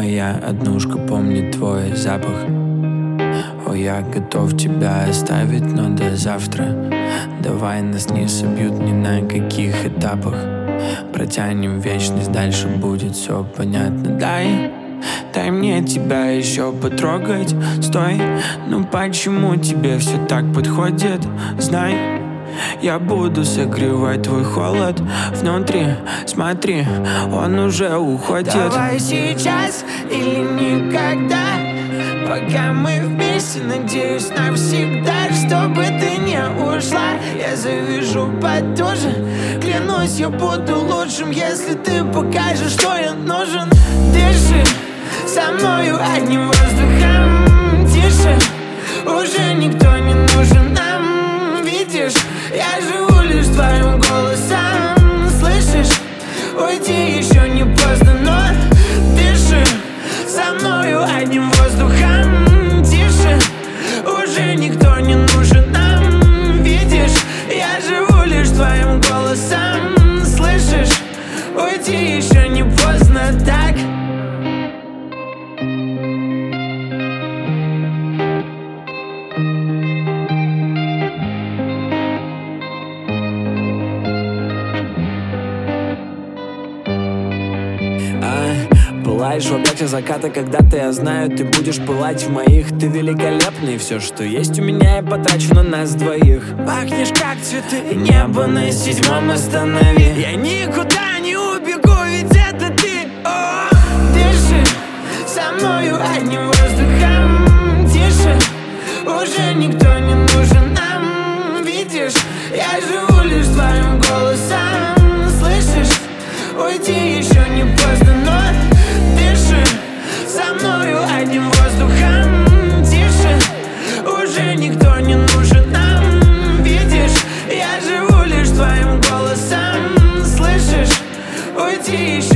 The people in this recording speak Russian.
моя однушка помнит твой запах. О, я готов тебя оставить, но до завтра. Давай нас не собьют ни на каких этапах. Протянем вечность, дальше будет все понятно. Дай мне тебя еще потрогать. Стой, ну почему тебе все так подходит? Знай, я буду согревать твой холод внутри. Смотри, он уже уходит. Давай сейчас или никогда, пока мы вместе, надеюсь, навсегда. Чтобы ты не ушла, я завяжу потуже. Клянусь, я буду лучшим, если ты покажешь, что я нужен. Дыши со мною одним воздухом. Тише, уже никто не нужен нам. Видишь, я живу лишь твоим голосом. Слышишь, уйти еще не поздно, но дыши со мною одним воздухом. Тише, уже никто не нужен нам. Видишь, я живу лишь твоим голосом. Слышишь, уйти еще не поздно, так. Пылаешь в объятиях заката, когда-то я знаю, ты будешь пылать в моих. Ты великолепный, все, что есть у меня, я потрачу на нас двоих. Пахнешь как цветы, небо на 7-м останови. Я никуда не убегу, ведь это ты. Дыши со мною одним воздухом. Тише, уже никто не нужен нам. Видишь, я живу лишь твоим голосом. Слышишь, уйти еще не поздно, но дыши со мною одним воздухом. Тише, уже никто не нужен нам. Видишь, я живу лишь твоим голосом. Слышишь, уйти еще